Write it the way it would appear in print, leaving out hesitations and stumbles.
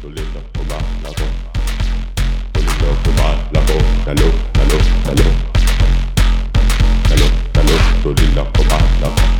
Solilla come la bomba. Solilla come la bomba. Hello, hello, hello. Hello, hello, solilla come la bomba.